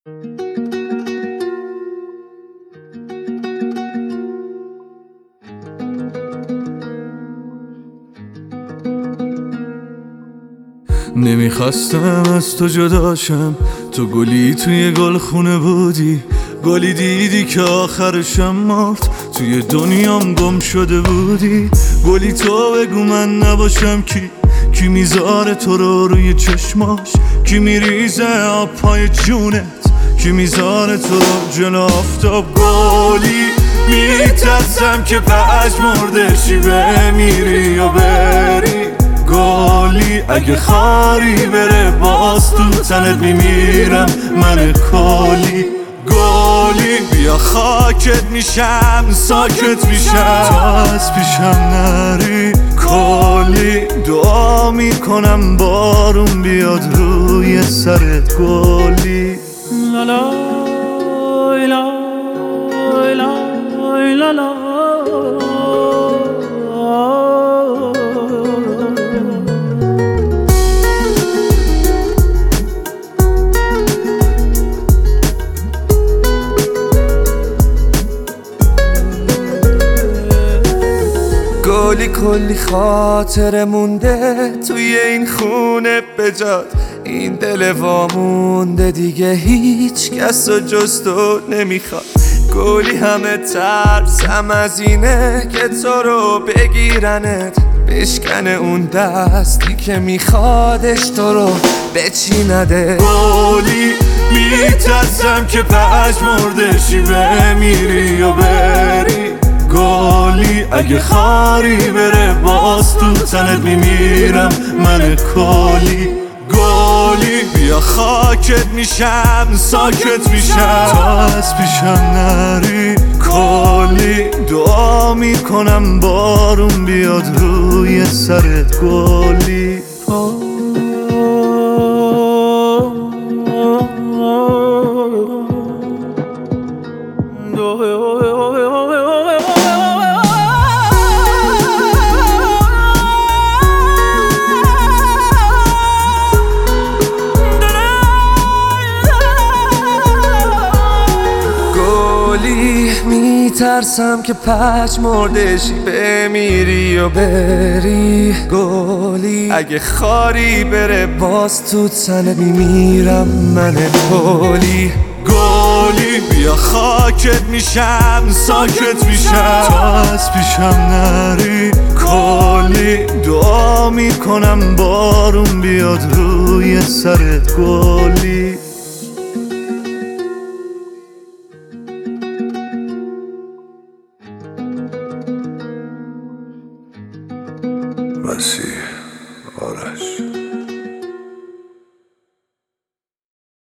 نمیخواستم از تو جداشم، تو گلی توی گل خونه بودی، گلی دیدی که آخرشم مرد، توی دنیام گم شده بودی. گلی تو بگو من نباشم کی میذاره تو رو روی چشماش، کی میریزه آب پای جونت، کی میذاره تو رو جلو آفتاب. گلی میترسم که پژمردشی بمیری یا بری، گلی اگه خاری بره باز تو تنت میمیرم من کلی. گلی بیا خاکت میشم ساکت میشم تا از پیشم نری. کلی دعا میکنم بارون بیاد روی سرت گلی. لا لا لا لا لا لا. گلی کلی خاطر مونده توی این خونه بجاد، این دل وامونده دیگه هیچ کس و جز تو نمیخواد. گلی همه ترسم از اینه که تو رو بگیرنت، بشکنه اون دستی که میخوادش تو رو بچینده. گلی میترسم که پژمردشی بمیری یا بری، گلی اگه خاری بره باز تو تنت میمیرم من کلی. گلی بیا خاکت میشم ساکت میشم تا از پیشم نری. کلی دعا میکنم بارون بیاد روی سرت گلی. میترسم که پژمردشی بمیری و بری، گلی اگه خاری بره باز تو تنت میمیرم من کلی. گلی بیا خاکت میشم ساکت میشم تا از پیشم نری. کلی دعا میکنم بارون بیاد روی سرت گلی. مسیح آرش